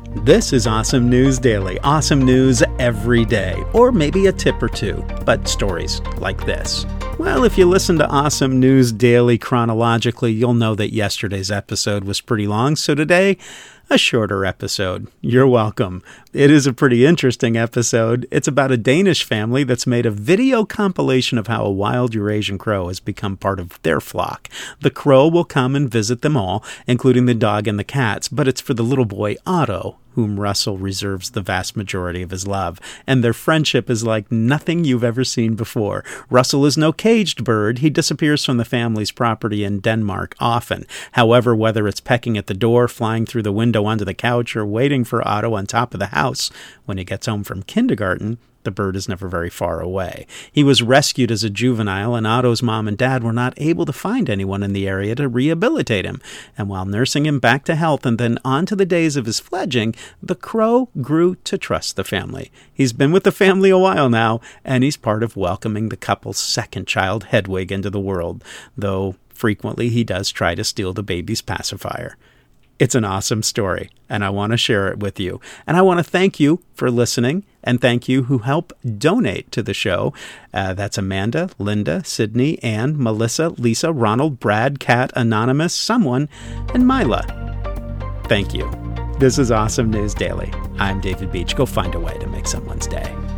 This is Awesome News Daily. Awesome news every day, or maybe a tip or two, but stories like this. Well, if you listen to Awesome News Daily chronologically, you'll know that yesterday's episode was pretty long, so today, a shorter episode. You're welcome. It is a pretty interesting episode. It's about a Danish family that's made a video compilation of how a wild Eurasian crow has become part of their flock. The crow will come and visit them all, including the dog and the cats, but it's for the little boy Otto, whom Russell reserves the vast majority of his love. And their friendship is like nothing you've ever seen before. Russell is no caged bird. He disappears from the family's property in Denmark often. However, whether it's pecking at the door, flying through the window onto the couch, or waiting for Otto on top of the house when he gets home from kindergarten, the bird is never very far away. He was rescued as a juvenile, and Otto's mom and dad were not able to find anyone in the area to rehabilitate him. And while nursing him back to health and then on to the days of his fledging, the crow grew to trust the family. He's been with the family a while now, and he's part of welcoming the couple's second child, Hedwig, into the world, though frequently he does try to steal the baby's pacifier. It's an awesome story, and I want to share it with you. And I want to thank you for listening, and thank you who help donate to the show. That's Amanda, Linda, Sydney, Ann, Melissa, Lisa, Ronald, Brad, Kat, Anonymous, Someone, and Mila. Thank you. This is Awesome News Daily. I'm David Beach. Go find a way to make someone's day.